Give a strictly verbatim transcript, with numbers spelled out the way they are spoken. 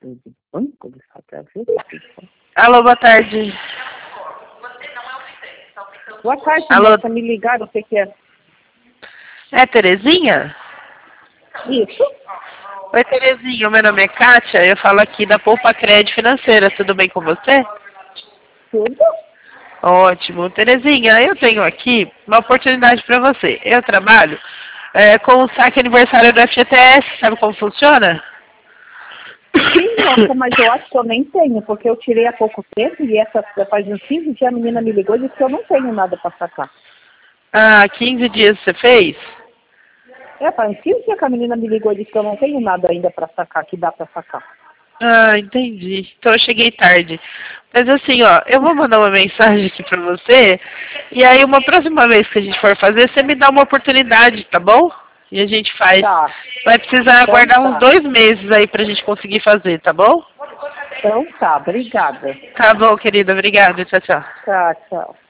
de banco de fazer. Alô, boa tarde. Boa tarde, Alô. moça, me ligaram, o que que é? É Terezinha? Isso? Oi, Terezinha, meu nome é Kátia, eu falo aqui da Poupa Crédito Financeira, tudo bem com você? Tudo? Ótimo. Terezinha, eu tenho aqui uma oportunidade para você. Eu trabalho é, com o saque aniversário do F G T S, sabe como funciona? Sim, moça, mas eu acho que eu nem tenho, porque eu tirei há pouco tempo e essa faz uns quinze dias a menina me ligou e disse que eu não tenho nada para sacar. Ah, quinze dias você fez? É, faz uns quinze dias que a menina me ligou e disse que eu não tenho nada ainda para sacar, que dá para sacar. Ah, entendi. Então eu cheguei tarde. Mas assim, ó, eu vou mandar uma mensagem aqui pra você, e aí uma próxima vez que a gente for fazer, você me dá uma oportunidade, tá bom? E a gente faz. Tá. Vai precisar Então aguardar tá. uns dois meses aí pra gente conseguir fazer, tá bom? Então tá, obrigada. Tá bom, querida. Obrigada. Tchau, tchau. Tá, tchau.